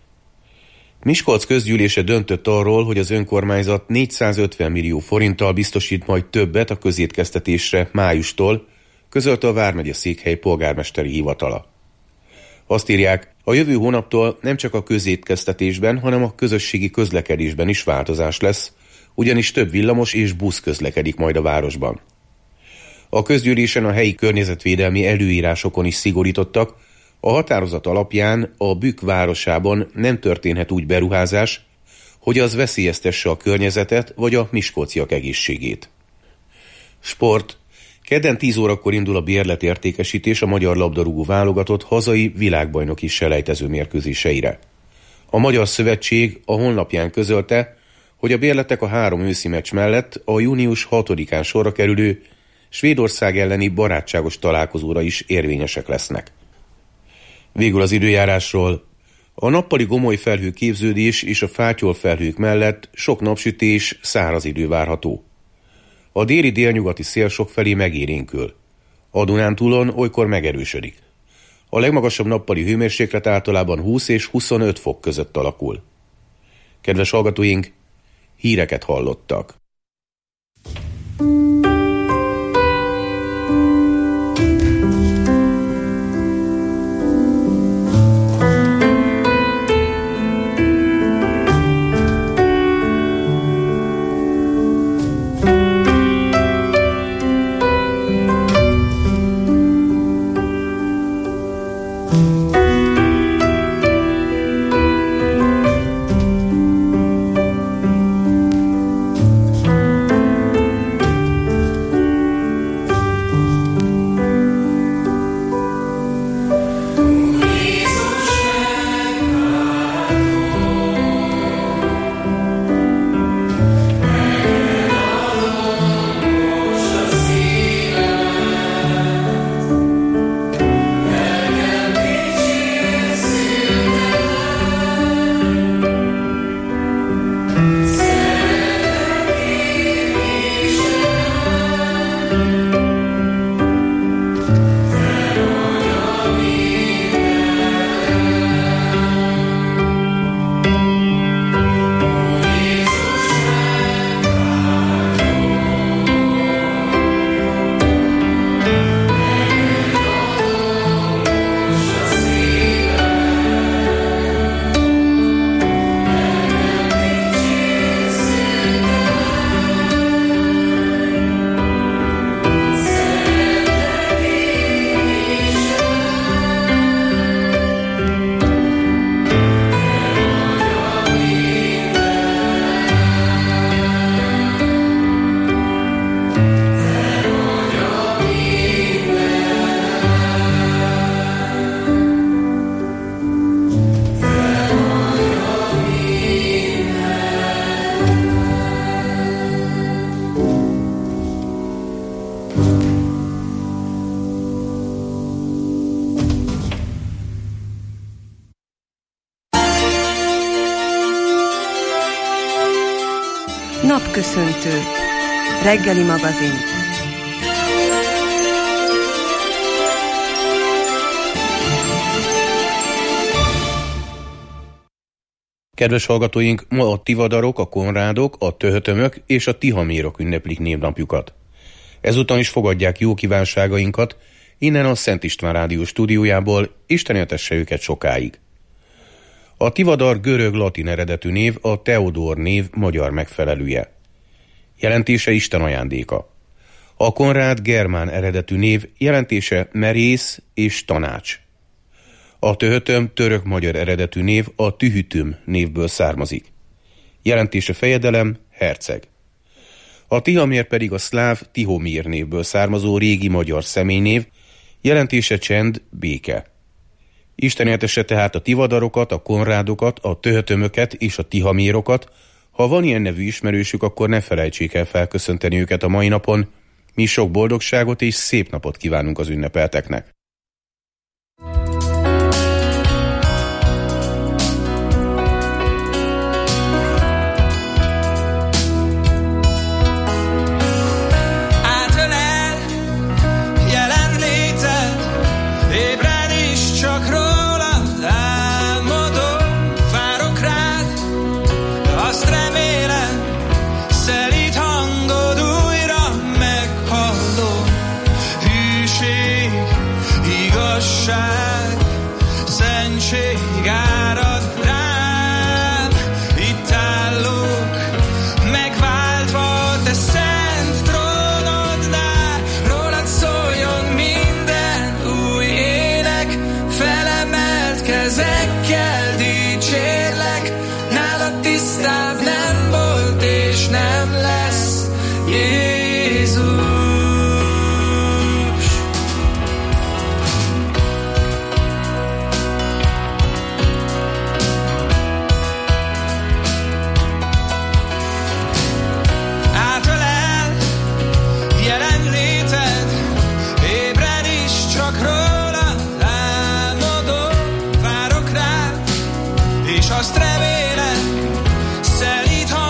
Miskolc közgyűlése döntött arról, hogy az önkormányzat négyszázötven millió forinttal biztosít majd többet a közétkeztetésre májustól, közölte a vármegye székhely polgármesteri hivatala. Azt írják, a jövő hónaptól nem csak a közétkeztetésben, hanem a közösségi közlekedésben is változás lesz, ugyanis több villamos és busz közlekedik majd a városban. A közgyűlésen a helyi környezetvédelmi előírásokon is szigorítottak, a határozat alapján a Bükk városában nem történhet úgy beruházás, hogy az veszélyeztesse a környezetet vagy a miskolciak egészségét. Sport. Kedden tíz órakor indul a bérletértékesítés a magyar labdarúgó válogatott hazai világbajnoki selejtező mérkőzéseire. A Magyar Szövetség a honlapján közölte, hogy a bérletek a három őszi meccs mellett a június hatodikán sorra kerülő Svédország elleni barátságos találkozóra is érvényesek lesznek. Végül az időjárásról. A nappali gomoly felhő képződés és a fátyol felhők mellett sok napsütés, száraz idő várható. A déli délnyugati szél sokfelé megélénkül. A Dunántúlon olykor megerősödik. A legmagasabb nappali hőmérséklet általában húsz és huszonöt fok között alakul. Kedves hallgatóink, híreket hallottak. Napköszöntő. Reggeli magazin. Kedves hallgatóink, ma a Tivadarok, a Konrádok, a Töhötömök és a Tihamérok ünneplik névnapjukat. Ezúton is fogadják jó kívánságainkat innen a Szent István Rádió stúdiójából, Isten éltesse őket sokáig. A Tivadar görög-latin eredetű név a Teodor név magyar megfelelője. Jelentése Isten ajándéka. A Konrád germán eredetű név jelentése merész és tanács. A Töhötöm török-magyar eredetű név a Tühütüm névből származik. Jelentése fejedelem, herceg. A Tihamér pedig a szláv Tihomír névből származó régi magyar személynév, jelentése csend, béke. Isten éltesse tehát a Tivadarokat, a Konrádokat, a Töhötömöket és a Tihamérokat. Ha van ilyen nevű ismerősük, akkor ne felejtsék el felköszönteni őket a mai napon. Mi sok boldogságot és szép napot kívánunk az ünnepelteknek. Azt remélem, szelíd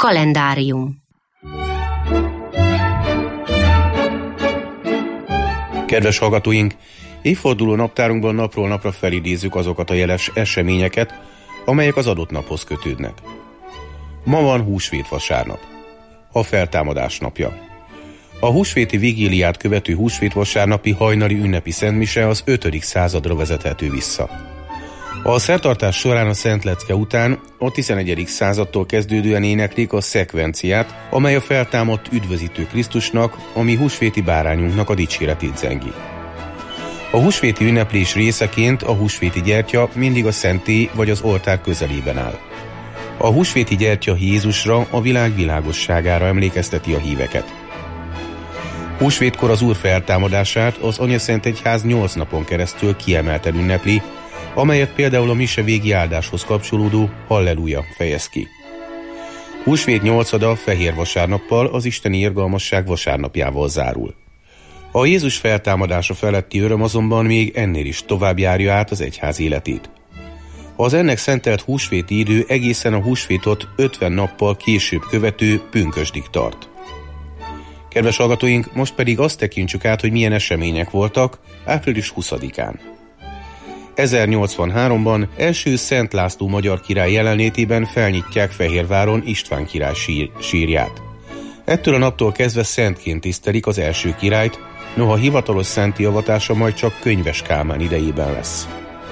Kalendárium. Kedves hallgatóink, évforduló naptárunkban napról napra felidézzük azokat a jeles eseményeket, amelyek az adott naphoz kötődnek. Ma van húsvét vasárnap, a feltámadás napja. A húsvéti vigíliát követő húsvét vasárnapi hajnali ünnepi szentmise az ötödik századra vezethető vissza. A szertartás során a Szent Lecke után a tizenegyedik századtól kezdődően éneklik a szekvenciát, amely a feltámadt üdvözítő Krisztusnak, a mi húsvéti bárányunknak a dicséretét zengi. A húsvéti ünneplés részeként a húsvéti gyertya mindig a szentély vagy az oltár közelében áll. A húsvéti gyertya Jézusra, a világ világosságára emlékezteti a híveket. Húsvétkor az Úr feltámadását az Anyaszentegyház nyolc napon keresztül kiemelten ünnepli, amelyet például a mise végi áldáshoz kapcsolódó Halleluja fejez ki. Húsvét nyolcada fehér vasárnappal, az isteni irgalmasság vasárnapjával zárul. A Jézus feltámadása feletti öröm azonban még ennél is tovább járja át az egyház életét. Az ennek szentelt húsvéti idő egészen a húsvétot ötven nappal később követő pünkösdig tart. Kedves hallgatóink, most pedig azt tekintsük át, hogy milyen események voltak április huszadikán. ezernyolcvanháromban első Szent László magyar király jelenlétében felnyitják Fehérváron István király sír, sírját. Ettől a naptól kezdve szentként tisztelik az első királyt, noha hivatalos szenti avatása majd csak Könyves Kálmán idejében lesz.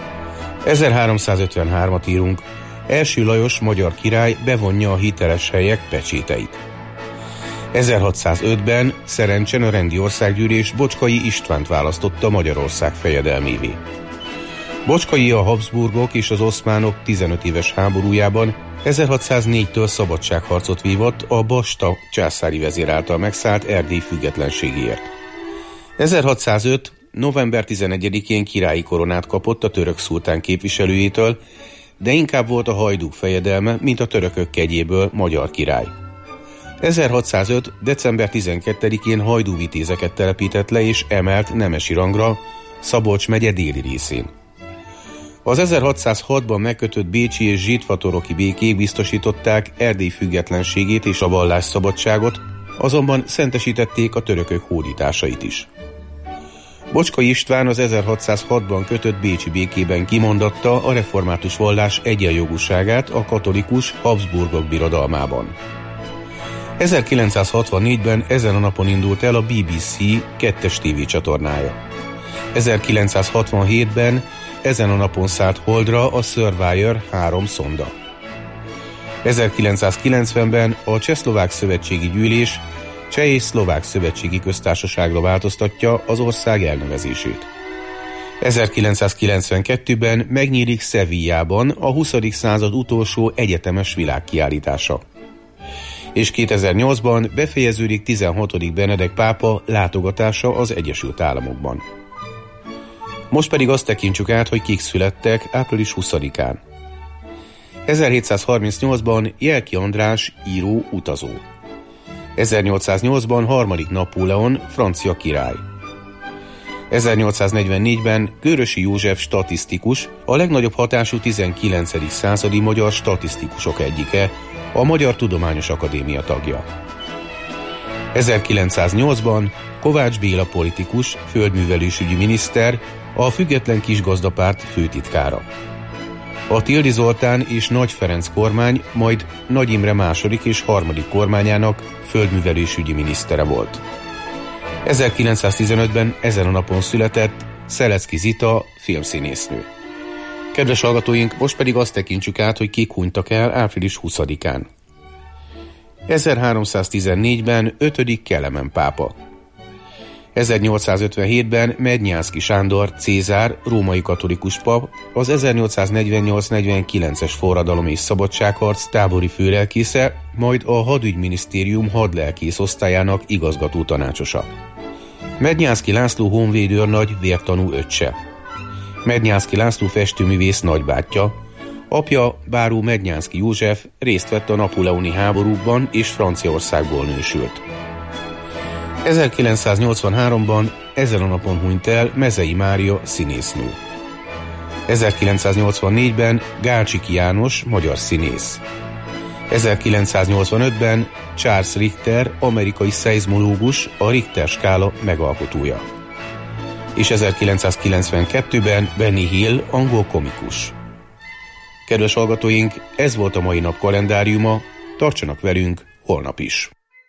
ezerháromszázötvenhármat írunk. Első Lajos magyar király bevonja a hiteles helyek pecséteit. ezerhatszázötben Szerencsen a rendi országgyűlés Bocskai Istvánt választotta Magyarország fejedelmévé. Bocskai a Habsburgok és az oszmánok tizenöt éves háborújában ezerhatszáznégytől szabadságharcot vívott a Basta császári vezér által megszállt Erdély függetlenségéért. ezerhatszázöt. november tizenegyedikén királyi koronát kapott a török szultán képviselőjétől, de inkább volt a hajdúk fejedelme, mint a törökök kegyéből magyar király. ezerhatszázöt. december tizenkettedikén hajdúvitézeket telepített le és emelt nemesi rangra Szabolcs megye déli részén. Az ezerhatszázhatban megkötött bécsi és zsidfatoroki békék biztosították Erdély függetlenségét és a vallásszabadságot, azonban szentesítették a törökök hódításait is. Bocskai István az ezerhatszázhatban kötött bécsi békében kimondatta a református vallás egyenjogúságát a katolikus Habsburgok birodalmában. ezerkilencszázhatvannégyben ezen a napon indult el a bé bé cé kettes tévécsatornája. ezerkilencszázhatvanhétben ezen a napon szállt holdra a Surveyor három szonda. ezerkilencszázkilencvenben a Csehszlovák Szövetségi Gyűlés Cseh és Szlovák Szövetségi Köztársaságra változtatja az ország elnevezését. ezerkilencszázkilencvenkettőben megnyílik Sevillában a huszadik század utolsó egyetemes világkiállítása. És kétezer-nyolcban befejeződik tizenhatodik Benedek pápa látogatása az Egyesült Államokban. Most pedig azt tekintsük át, hogy kik születtek április huszadikán. ezerhétszázharmincnyolcban Jelki András, író, utazó. ezernyolcszáznyolcban harmadik Napóleon, francia király. ezernyolcszáznegyvennégyben Görösi József statisztikus, a legnagyobb hatású tizenkilencedik századi magyar statisztikusok egyike, a Magyar Tudományos Akadémia tagja. ezerkilencszáznyolcban Kovács Béla politikus, földművelésügyi miniszter, a Független Kisgazdapárt főtitkára. A Tildy Zoltán és Nagy Ferenc kormány, majd Nagy Imre második és harmadik kormányának földművelésügyi minisztere volt. ezerkilencszáztizenötben ezen a napon született Szelecki Zita, filmszínésznő. Kedves hallgatóink, most pedig azt tekintsük át, hogy kik hunytak el április huszadikán. ezerháromszáztizennégyben ötödik Kelemen pápa. ezernyolcszázötvenhétben Mednyánszky Sándor, Cézár, római katolikus pap, az ezernyolcszáznegyvennyolc negyvenkilences forradalom és szabadságharc tábori főlelkésze, majd a hadügyminisztérium hadlelkész osztályának igazgató tanácsosa. Mednyánszky László honvédőrnagy, vértanú öccse. Mednyánszky László festőművész nagybátyja. Apja, báró Mednyánszky József részt vett a napóleoni háborúkban és Franciaországból nősült. ezerkilencszáznyolcvanháromban ezen a napon hunyt el Mezei Mária, színésznő. ezerkilencszáznyolcvannégyben Gálcsiki János, magyar színész. ezerkilencszáznyolcvanötben Charles Richter, amerikai szeizmológus, a Richter skála megalkotója. És ezerkilencszázkilencvenkettőben Benny Hill, angol komikus. Kedves hallgatóink, ez volt a mai nap kalendáriuma, tartsanak velünk holnap is.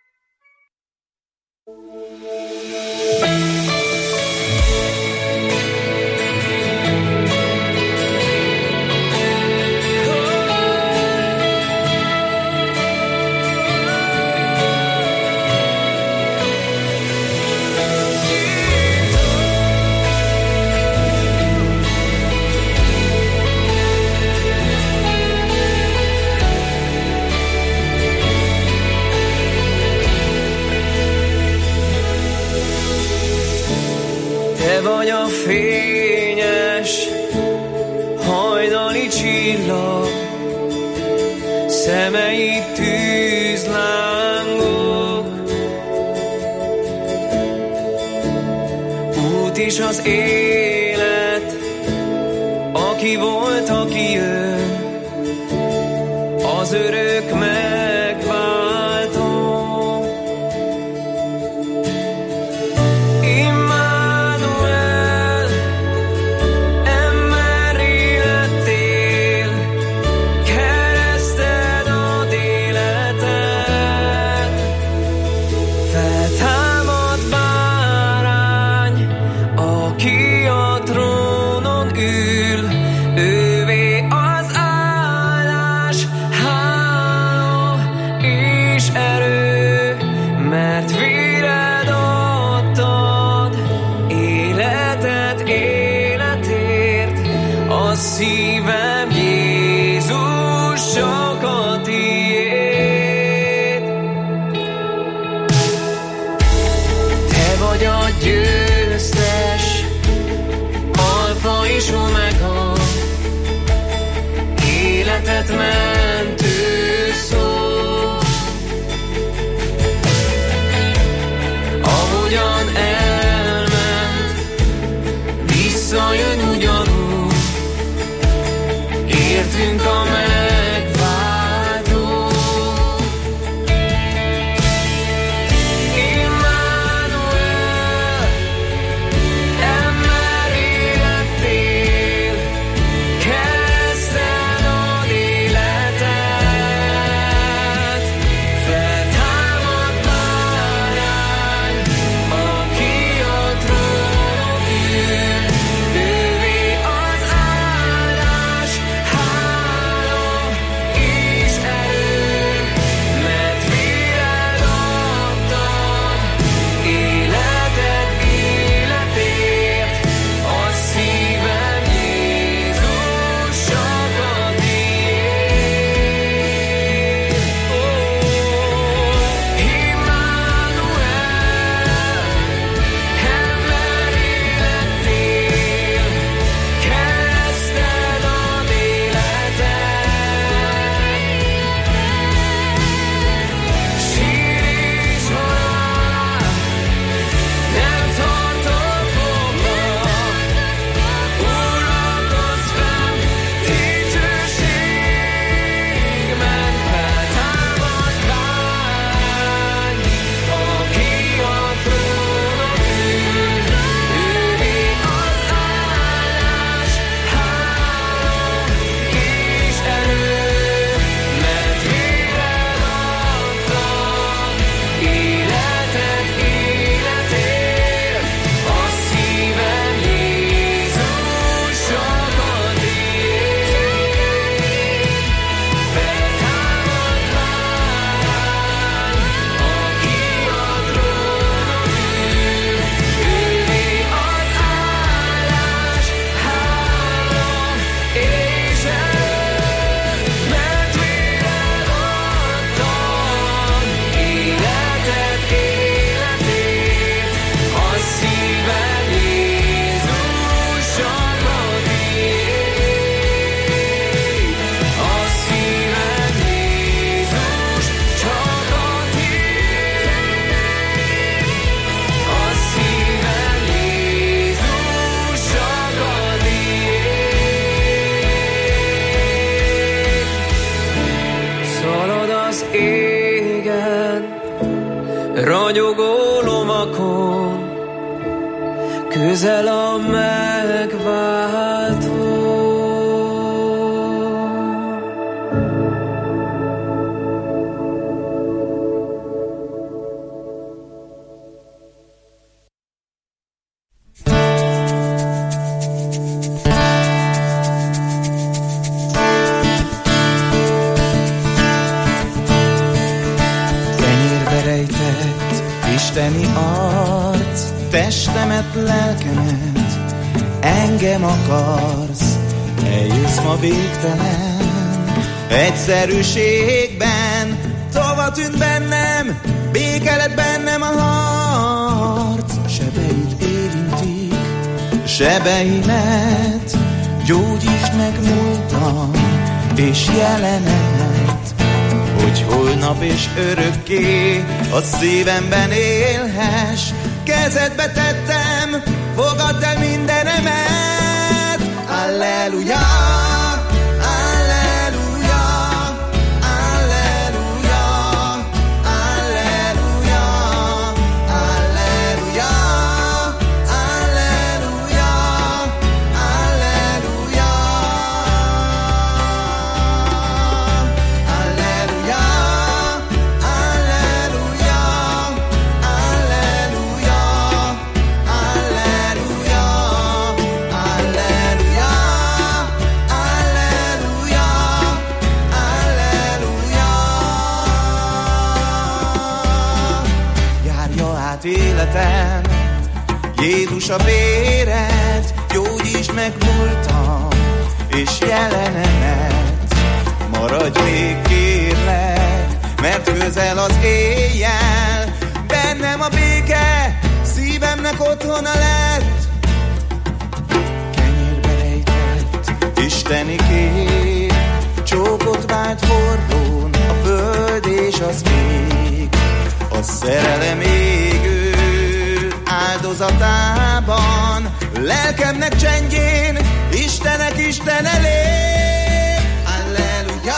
Te vagy a fényes hajnali csillag, szemeid tűzlángok, út is az élet, aki volt, aki jön, az örök megváltó. Szívem Jézus csak a tiéd. Te vagy a győztes, alfa és omega, életet mentő szó. Ahogyan elment, visszajön ugyanúgy, értünk a megváltó. Immanuel, ember élettél, kezdted ad életet. Feltámad bárány, aki a trónon ül, ővé az áldás, háló égen, ragyogó lovakon, közel a megváltó. Isteni arc, testemet, lelkemet, engem akarsz, eljössz ma végtelen egyszerűségben, tova tűnt bennem, béke lett bennem a harc. Sebeid érintik, sebeimet, gyógyítsd meg múltam és jelenemet, hogy holnap és örökké a szívemben élhess. Kezedbe tettem, fogadd el mindenemet. Alleluja, alleluja, alleluja, alleluja, alleluja, alleluja, alleluja. Életem, Jézus a véred, gyógyítsd meg múltam és jelenemet. Maradj még kérlek, mert közel az éjjel, bennem a béke, szívemnek otthona lett. Kenyérbe rejtett isteni kép, csókot vált forrón a föld és az ég. A szerelem égő áldozatában, lelkemnek csendjén Istenek Isten elé. Alleluja,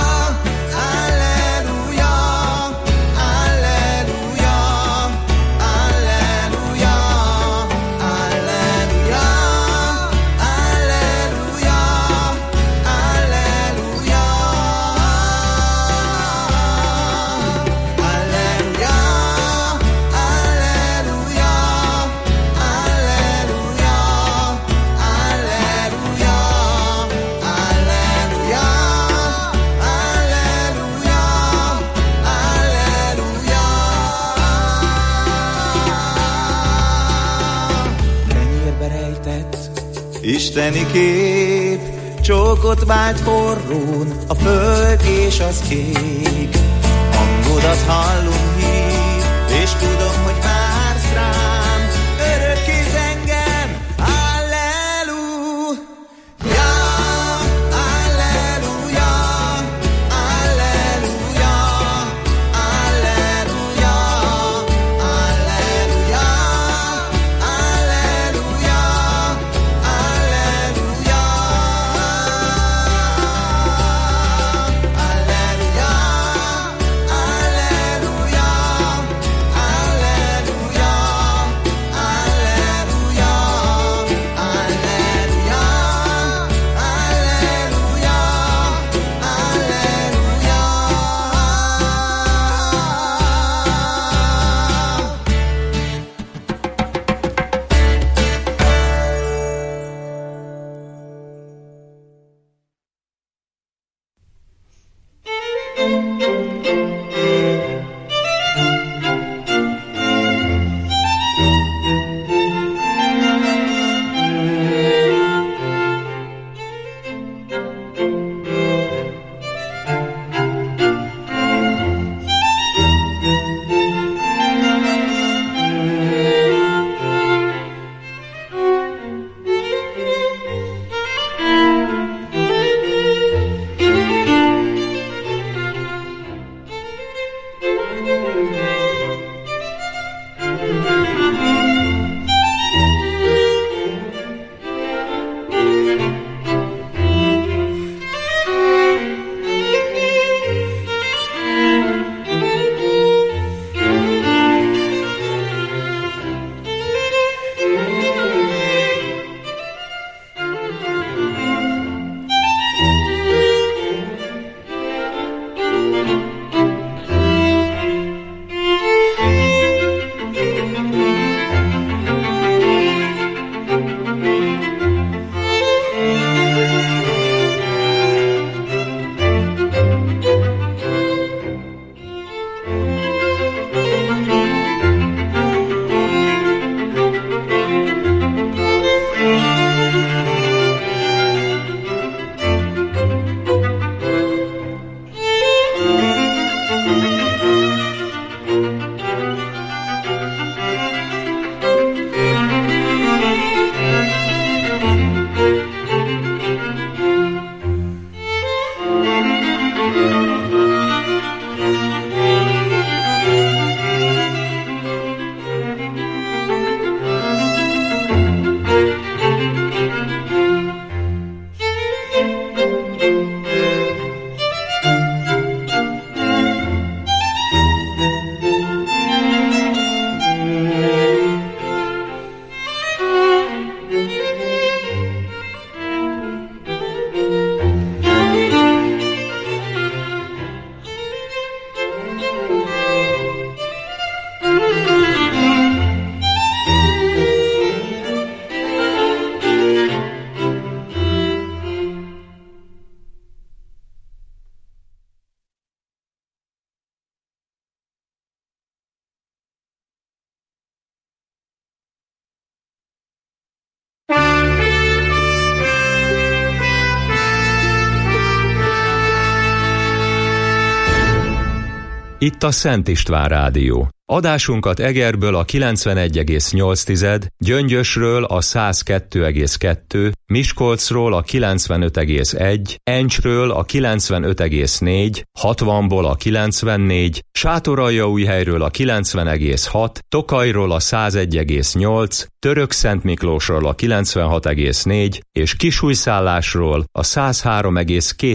alleluja, alleluja, alleluja, alleluja, alleluja, alleluja. Isteni kép, csókot vált forrón a föld és az ég. Hangodat hallom hív, és tudom, hogy vársz rám, örökké engem. Alleluja, alleluja, alleluja, alleluja, alleluja, alleluja, alleluja, alleluja, alleluja, alleluja. Itt a Szent István Rádió. Adásunkat Egerből a kilencvenegy egész nyolc, Gyöngyösről a száz kettő egész kettő, Miskolcról a kilencvenöt egész egy, Encsről a kilencvenöt egész négy, hatvanból a kilencvennégy, Sátoraljaújhelyről a kilencven egész hat, Tokajról a száz egy egész nyolc, Törökszentmiklósról a kilencvenhat egész négy és Kisújszállásról a száz három egész két